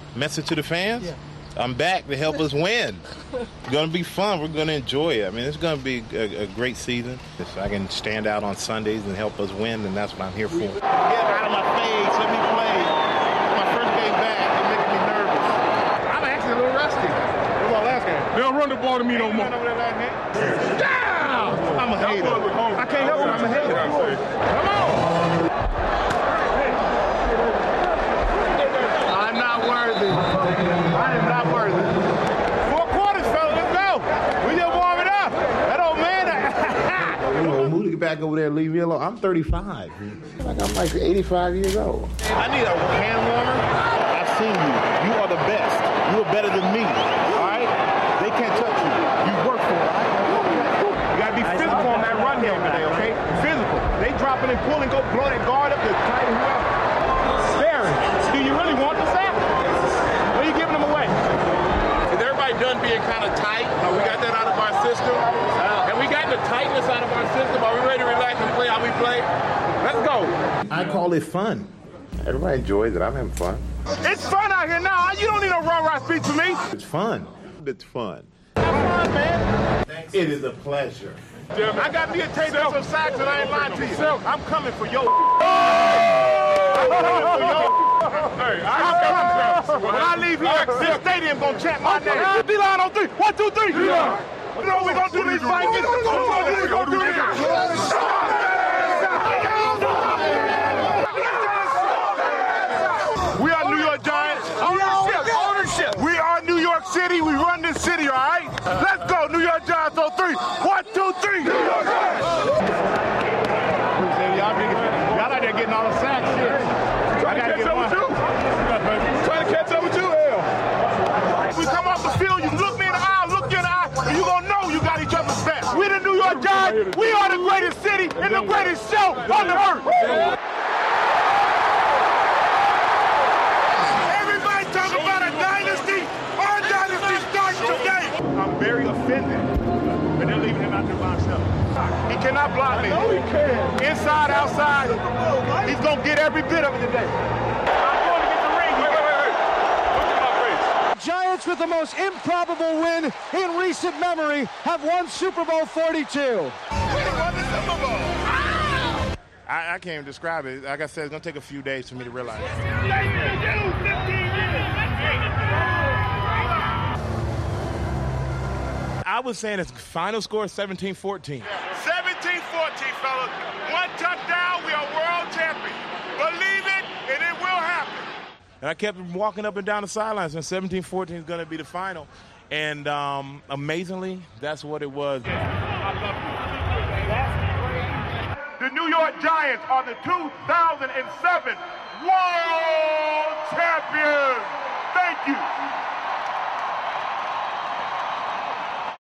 Message to the fans? Yeah. I'm back to help us win. It's going to be fun. We're going to enjoy it. I mean, it's going to be a great season. If I can stand out on Sundays and help us win, then that's what I'm here for. Get out of my face. Let me play. My first game back. It's making me nervous. I'm actually a little rusty. What about last game? They don't run the ball to me no more. Down! I'm a hater. I can't help it. I'm a hater. Come on! I'm not worthy. I am not worthy. 4 quarters, fella. Let's go. We just warming up. That old man. Moody, get back over there and leave me alone. I'm 35. I'm like 85 years old. I need a hand warmer. I've seen you. You are the best. You are better than me. All right? They can't touch you. You work for it. All right? You got to be physical on that run game today, okay? Physical. They dropping and pulling, go blow that guard up to tight whoever. Barry, do you really want the sack? Or are you giving them away? Is everybody done being kind of tight? We got that out of our system. And we got the tightness out of our system. Are we ready to relax and play how we play? Let's go. I call it fun. Everybody enjoys it. I'm having fun. It's fun out here now. You don't need no raw speech from me. It's fun. It's fun. Have fun, man. It is a pleasure. I got me a tape of some sacks and I ain't lying to you. I'm coming for your. Hey, When I leave here, this stadium gonna chant my name. D-line on 3. 1, 2, 3. You know what we gonna do these Vikings? We gonna do this. We are New York Giants. Ownership. We are New York City. We run this city, all right? Let's go, New York Giants on 3. 1, 2, 3. New York Giants. Y'all out there getting all the sacks here. Trying to catch up with you. Trying to catch up with you, hell. We come off the field, you look me in the eye, look you in the eye, and you gonna know you got each other's back. We the New York Giants. We are the greatest city and the greatest show on the earth. Everybody talk about a dynasty. Our dynasty starts today. I'm very offended, but they're leaving him out there by himself. He cannot block me. No, he can. Inside, outside, he's gonna get every bit of it today. I'm going to get the ring. Wait. Look at my face. Giants, with the most improbable win in recent memory, have won Super Bowl 42. We won the Super Bowl. I can't even describe it. Like I said, it's going to take a few days for me to realize. I was saying it's final score 17-14. 17-14, fellas. One touchdown, we are world champions. Believe it, and it will happen. And I kept walking up and down the sidelines, and 17-14 is going to be the final. And amazingly, that's what it was. The New York Giants are the 2007 World Champions. Thank you.